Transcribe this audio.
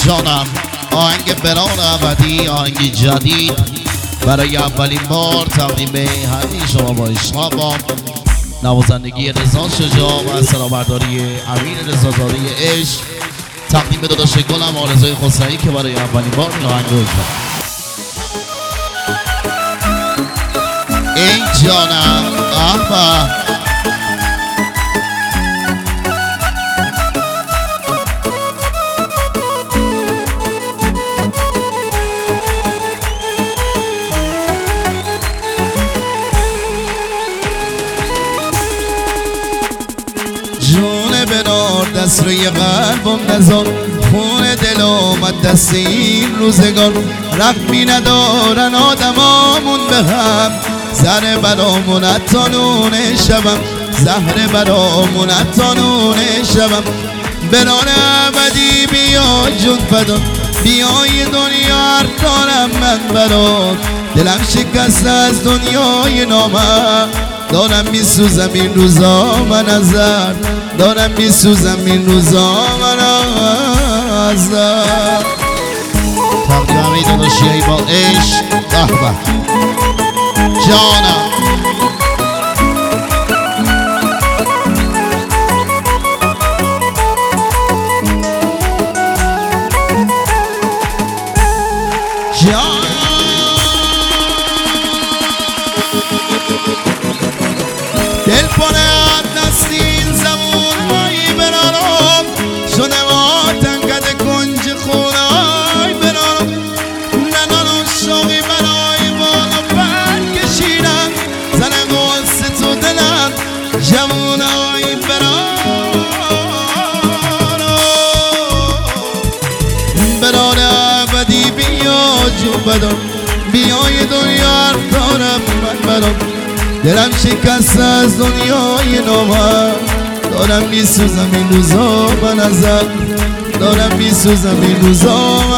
جانم آهنگ بران ابدی، آهنگ جدید برای اولین بار تقدیم همه شما با عشق با نوازندگی رضا شجاع و سرابرداری امین رضازاده عشق، تقدیم به داداش گلم آرزوی خسروی که برای اولین بار این آهنگ رو اجرا. ای جانم احمد جون برار دست روی قلبم نزار، خون دل آمد دست این روزگار، رحمی ندارن آدمامون به هم، زهر برامون اتانون شبم، زهر برامون اتانون شبم. بران ابدی بیا جون فدان، بیای دنیا هر کارم من برات، دلم شکست از دنیای نامم، دارم میسوزم این روزا من ازت، دارم میسوزم این روزا من ازت. تقدیم همه داداشیایی با عشق احمد جانم. دل پره دست این زمونهایی برارم، شده ما تنگد کنج خونهایی برارم، ننان و شوقی برای بالا پر کشیدن، زن غصه تو دلم جمونهایی برارم. برار ابدی بیا جو بدم، بیای دنیا هر دارم من برام، دلم شکست از دنیای نامم، دارم میسوزم این روزا من ازت، دارم میسوزم این روزا